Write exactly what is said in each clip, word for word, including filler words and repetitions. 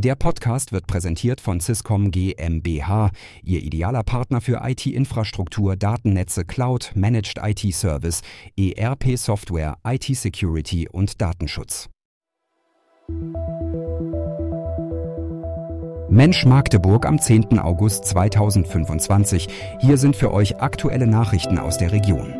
Der Podcast wird präsentiert von Swisscom GmbH, Ihr idealer Partner für I T-Infrastruktur, Datennetze, Cloud, Managed I T-Service, E R P-Software, I T-Security und Datenschutz. Mensch Magdeburg am zehnten August zweitausendfünfundzwanzig. Hier sind für euch aktuelle Nachrichten aus der Region.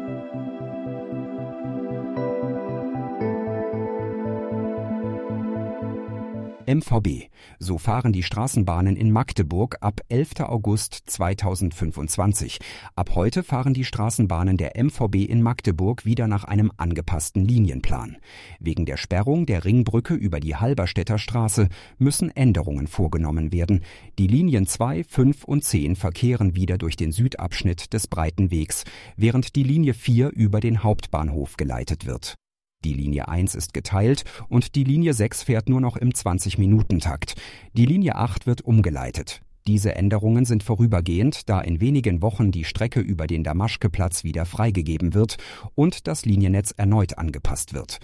M V B. So fahren die Straßenbahnen in Magdeburg ab elften August zweitausendfünfundzwanzig. Ab heute fahren die Straßenbahnen der M V B in Magdeburg wieder nach einem angepassten Linienplan. Wegen der Sperrung der Ringbrücke über die Halberstädter Straße müssen Änderungen vorgenommen werden. Die Linien zwei, fünf und zehn verkehren wieder durch den Südabschnitt des Breiten Wegs, während die Linie vier über den Hauptbahnhof geleitet wird. Die Linie eins ist geteilt und die Linie sechs fährt nur noch im zwanzig-Minuten-Takt. Die Linie acht wird umgeleitet. Diese Änderungen sind vorübergehend, da in wenigen Wochen die Strecke über den Damaschke-Platz wieder freigegeben wird und das Liniennetz erneut angepasst wird.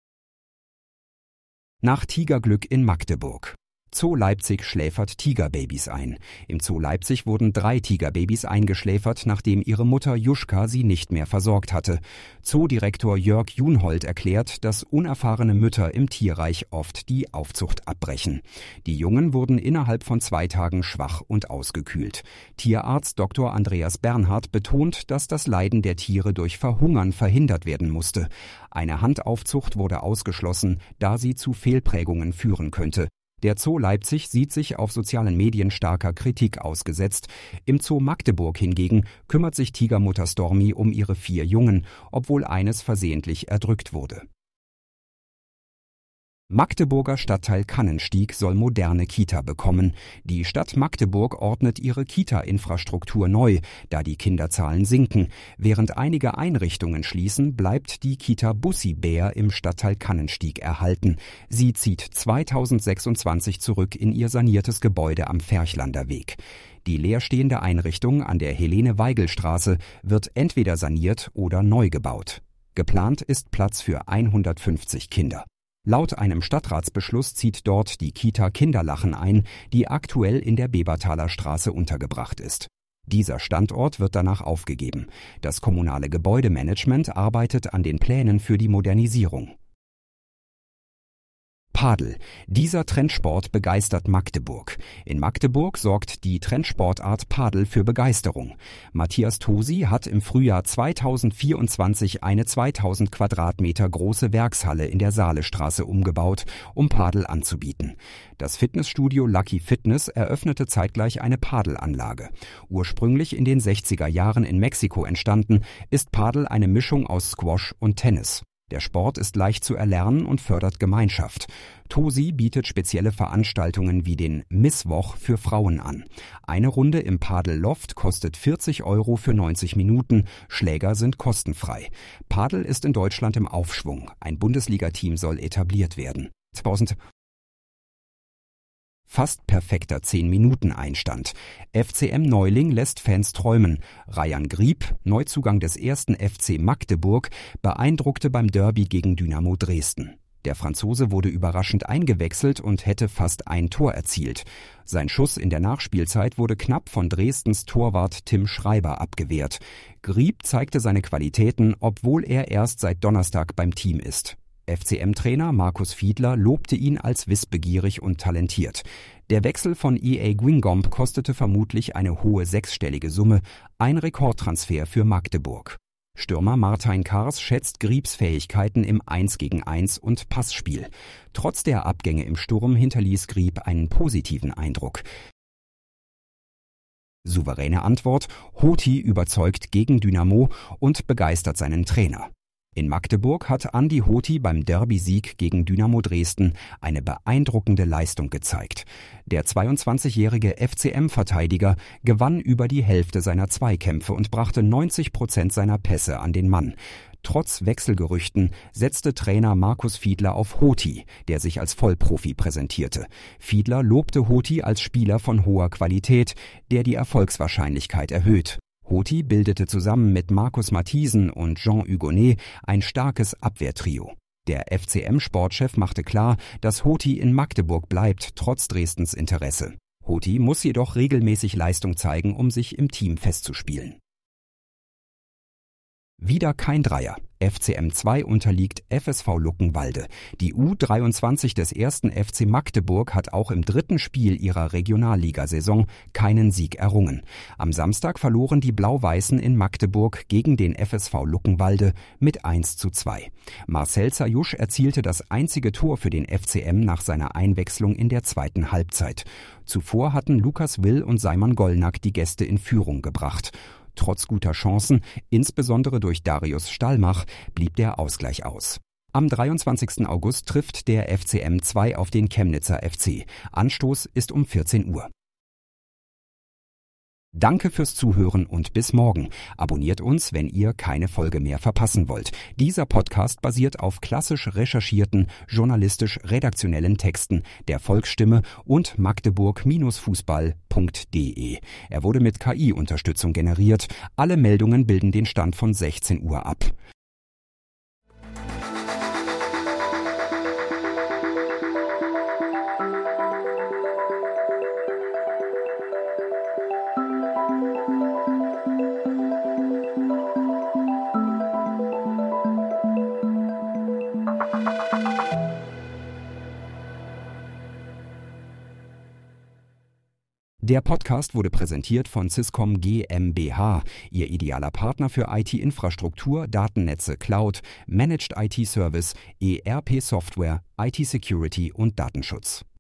Nach Tigerglück in Magdeburg. Zoo Leipzig schläfert Tigerbabys ein. Im Zoo Leipzig wurden drei Tigerbabys eingeschläfert, nachdem ihre Mutter Juschka sie nicht mehr versorgt hatte. Zoodirektor Jörg Junhold erklärt, dass unerfahrene Mütter im Tierreich oft die Aufzucht abbrechen. Die Jungen wurden innerhalb von zwei Tagen schwach und ausgekühlt. Tierarzt Doktor Andreas Bernhard betont, dass das Leiden der Tiere durch Verhungern verhindert werden musste. Eine Handaufzucht wurde ausgeschlossen, da sie zu Fehlprägungen führen könnte. Der Zoo Leipzig sieht sich auf sozialen Medien starker Kritik ausgesetzt. Im Zoo Magdeburg hingegen kümmert sich Tigermutter Stormy um ihre vier Jungen, obwohl eines versehentlich erdrückt wurde. Magdeburger Stadtteil Kannenstieg soll moderne Kita bekommen. Die Stadt Magdeburg ordnet ihre Kita-Infrastruktur neu, da die Kinderzahlen sinken. Während einige Einrichtungen schließen, bleibt die Kita Bussi-Bär im Stadtteil Kannenstieg erhalten. Sie zieht zweitausendsechsundzwanzig zurück in ihr saniertes Gebäude am Ferchlander Weg. Die leerstehende Einrichtung an der Helene-Weigel-Straße wird entweder saniert oder neu gebaut. Geplant ist Platz für hundertfünfzig Kinder. Laut einem Stadtratsbeschluss zieht dort die Kita Kinderlachen ein, die aktuell in der Bebertaler Straße untergebracht ist. Dieser Standort wird danach aufgegeben. Das kommunale Gebäudemanagement arbeitet an den Plänen für die Modernisierung. Padel. Dieser Trendsport begeistert Magdeburg. In Magdeburg sorgt die Trendsportart Padel für Begeisterung. Matthias Tosi hat im Frühjahr zweitausendvierundzwanzig eine zweitausend Quadratmeter große Werkshalle in der Saalestraße umgebaut, um Padel anzubieten. Das Fitnessstudio Lucky Fitness eröffnete zeitgleich eine Padelanlage. Ursprünglich in den sechziger Jahren in Mexiko entstanden, ist Padel eine Mischung aus Squash und Tennis. Der Sport ist leicht zu erlernen und fördert Gemeinschaft. Tosi bietet spezielle Veranstaltungen wie den Misswoch für Frauen an. Eine Runde im Padel Loft kostet vierzig Euro für neunzig Minuten, Schläger sind kostenfrei. Padel ist in Deutschland im Aufschwung. Ein Bundesliga-Team soll etabliert werden. zweitausend Fast perfekter zehn-Minuten-Einstand. F C M-Neuling lässt Fans träumen. Rayan Grieb, Neuzugang des ersten F C Magdeburg, beeindruckte beim Derby gegen Dynamo Dresden. Der Franzose wurde überraschend eingewechselt und hätte fast ein Tor erzielt. Sein Schuss in der Nachspielzeit wurde knapp von Dresdens Torwart Tim Schreiber abgewehrt. Grieb zeigte seine Qualitäten, obwohl er erst seit Donnerstag beim Team ist. F C M-Trainer Markus Fiedler lobte ihn als wissbegierig und talentiert. Der Wechsel von E A Guingamp kostete vermutlich eine hohe sechsstellige Summe, ein Rekordtransfer für Magdeburg. Stürmer Martin Kars schätzt Griebs Fähigkeiten im eins gegen eins und Passspiel. Trotz der Abgänge im Sturm hinterließ Grieb einen positiven Eindruck. Souveräne Antwort: Hoti überzeugt gegen Dynamo und begeistert seinen Trainer. In Magdeburg hat Andi Hoti beim Derby-Sieg gegen Dynamo Dresden eine beeindruckende Leistung gezeigt. Der zweiundzwanzigjährige F C M-Verteidiger gewann über die Hälfte seiner Zweikämpfe und brachte neunzig Prozent seiner Pässe an den Mann. Trotz Wechselgerüchten setzte Trainer Markus Fiedler auf Hoti, der sich als Vollprofi präsentierte. Fiedler lobte Hoti als Spieler von hoher Qualität, der die Erfolgswahrscheinlichkeit erhöht. Hoti bildete zusammen mit Markus Mathiesen und Jean Hugonet ein starkes Abwehrtrio. Der F C M-Sportchef machte klar, dass Hoti in Magdeburg bleibt, trotz Dresdens Interesse. Hoti muss jedoch regelmäßig Leistung zeigen, um sich im Team festzuspielen. Wieder kein Dreier. F C M zwei unterliegt F S V Luckenwalde. Die U dreiundzwanzig des ersten F C Magdeburg hat auch im dritten Spiel ihrer Regionalligasaison keinen Sieg errungen. Am Samstag verloren die Blau-Weißen in Magdeburg gegen den F S V Luckenwalde mit eins zu zwei. Marcel Zajusch erzielte das einzige Tor für den F C M nach seiner Einwechslung in der zweiten Halbzeit. Zuvor hatten Lukas Will und Saiman Gollnack die Gäste in Führung gebracht. Trotz guter Chancen, insbesondere durch Darius Stallmach, blieb der Ausgleich aus. Am dreiundzwanzigsten August trifft der F C M zwei auf den Chemnitzer F C. Anstoß ist um vierzehn Uhr. Danke fürs Zuhören und bis morgen. Abonniert uns, wenn ihr keine Folge mehr verpassen wollt. Dieser Podcast basiert auf klassisch recherchierten, journalistisch-redaktionellen Texten der Volksstimme und magdeburg-fußball punkt de. Er wurde mit K I-Unterstützung generiert. Alle Meldungen bilden den Stand von sechzehn Uhr ab. Der Podcast wurde präsentiert von Swisscom GmbH, Ihr idealer Partner für I T-Infrastruktur, Datennetze, Cloud, Managed I T-Service, E R P-Software, I T-Security und Datenschutz.